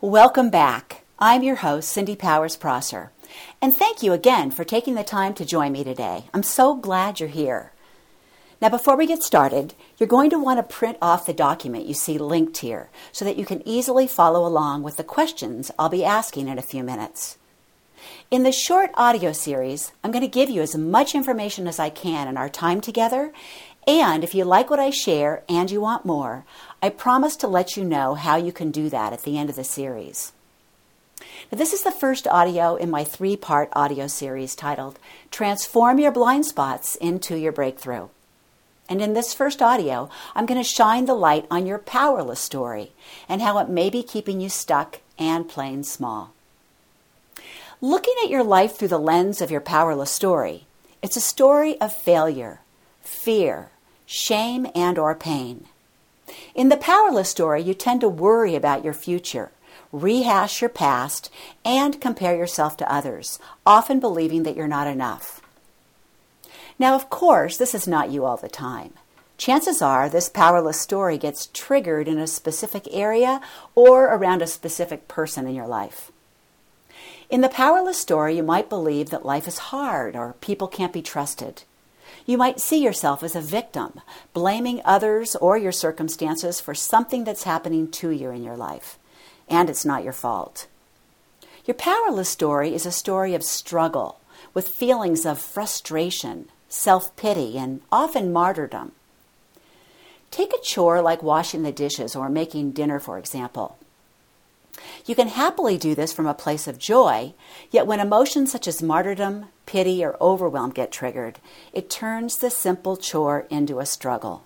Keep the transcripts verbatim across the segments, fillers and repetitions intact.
Welcome back. I'm your host, Cindy Powers Prosser, and thank you again for taking the time to join me today. I'm so glad you're here. Now, before we get started, you're going to want to print off the document you see linked here so that you can easily follow along with the questions I'll be asking in a few minutes. In this short audio series, I'm going to give you as much information as I can in our time together, and if you like what I share and you want more, I promise to let you know how you can do that at the end of the series. Now, this is the first audio in my three-part audio series titled Transform Your Blind Spots into Your Breakthrough. And in this first audio, I'm going to shine the light on your powerless story and how it may be keeping you stuck and playing small. Looking at your life through the lens of your powerless story, it's a story of failure, fear, shame, and or pain. In the powerless story, you tend to worry about your future, rehash your past, and compare yourself to others, often believing that you're not enough. Now, of course, this is not you all the time. Chances are this powerless story gets triggered in a specific area or around a specific person in your life. In the powerless story, you might believe that life is hard or people can't be trusted. You might see yourself as a victim, blaming others or your circumstances for something that's happening to you in your life, and it's not your fault. Your powerless story is a story of struggle, with feelings of frustration, self-pity, and often martyrdom. Take a chore like washing the dishes or making dinner, for example. You can happily do this from a place of joy, yet when emotions such as martyrdom, pity, or overwhelm get triggered, it turns the simple chore into a struggle.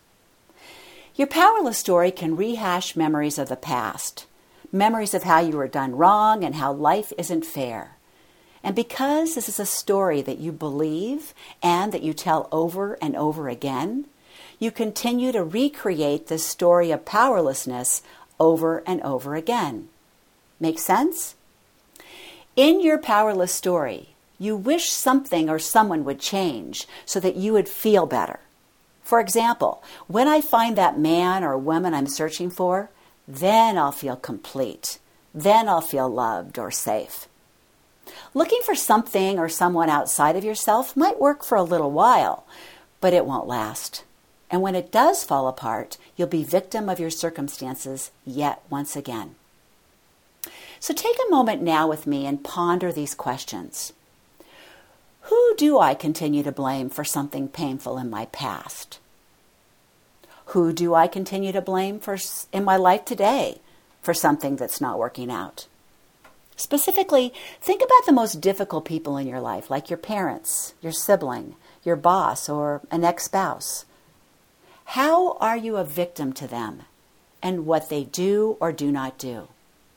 Your powerless story can rehash memories of the past, memories of how you were done wrong and how life isn't fair. And because this is a story that you believe and that you tell over and over again, you continue to recreate this story of powerlessness over and over again. Make sense? In your powerless story, you wish something or someone would change so that you would feel better. For example, when I find that man or woman I'm searching for, then I'll feel complete. Then I'll feel loved or safe. Looking for something or someone outside of yourself might work for a little while, but it won't last. And when it does fall apart, you'll be victim of your circumstances yet once again. So take a moment now with me and ponder these questions. Who do I continue to blame for something painful in my past? Who do I continue to blame for in my life today for something that's not working out? Specifically, think about the most difficult people in your life, like your parents, your sibling, your boss, or an ex-spouse. How are you a victim to them and what they do or do not do?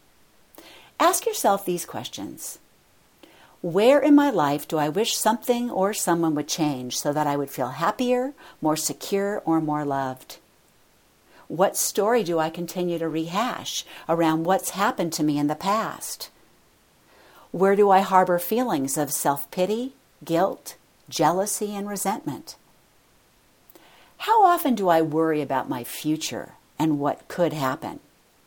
Ask yourself these questions. Where in my life do I wish something or someone would change so that I would feel happier, more secure, or more loved? What story do I continue to rehash around what's happened to me in the past? Where do I harbor feelings of self-pity, guilt, jealousy, and resentment? How often do I worry about my future and what could happen?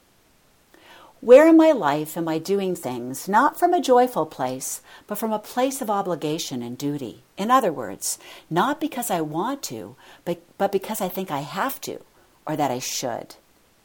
Where in my life am I doing things not from a joyful place, but from a place of obligation and duty? In other words, not because I want to, but, but because I think I have to, or that I should.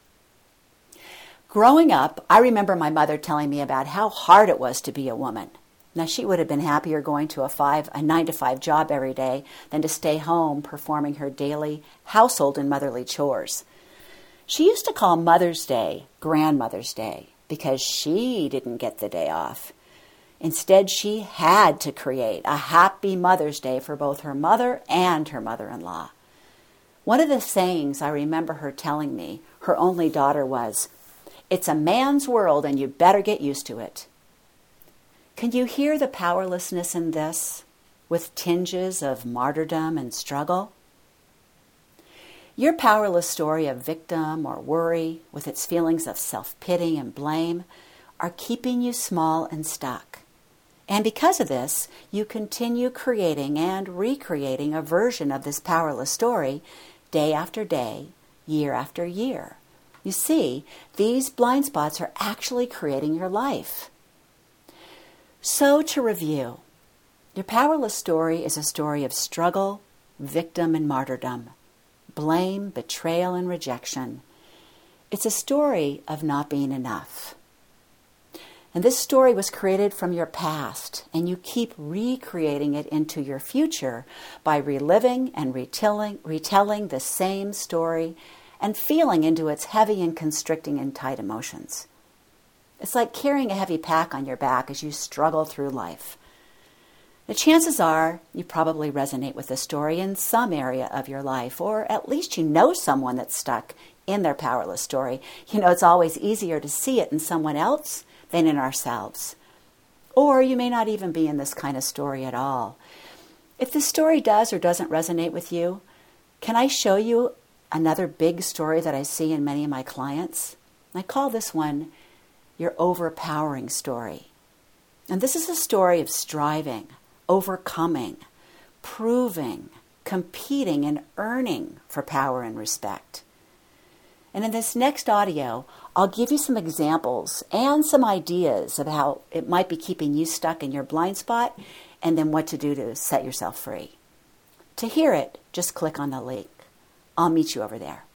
Growing up, I remember my mother telling me about how hard it was to be a woman. Now, she would have been happier going to a five, a nine to five job every day than to stay home performing her daily household and motherly chores. She used to call Mother's Day Grandmother's Day because she didn't get the day off. Instead, she had to create a happy Mother's Day for both her mother and her mother-in-law. One of the sayings I remember her telling me, her only daughter, was, "It's a man's world and you better get used to it." Can you hear the powerlessness in this, with tinges of martyrdom and struggle? Your powerless story of victim or worry, with its feelings of self-pity and blame, are keeping you small and stuck. And because of this, you continue creating and recreating a version of this powerless story day after day, year after year, You see, these blind spots are actually creating your life. So to review, your powerless story is a story of struggle, victim, and martyrdom, blame, betrayal, and rejection. It's a story of not being enough. And this story was created from your past, and you keep recreating it into your future by reliving and retelling, retelling the same story and feeling into its heavy and constricting and tight emotions. It's like carrying a heavy pack on your back as you struggle through life. The chances are you probably resonate with this story in some area of your life, or at least you know someone that's stuck in their powerless story. You know, it's always easier to see it in someone else than in ourselves. Or you may not even be in this kind of story at all. If this story does or doesn't resonate with you, can I show you another big story that I see in many of my clients? I call this one your overpowering story. And this is a story of striving, overcoming, proving, competing, and earning for power and respect. And in this next audio, I'll give you some examples and some ideas of how it might be keeping you stuck in your blind spot, and then what to do to set yourself free. To hear it, just click on the link. I'll meet you over there.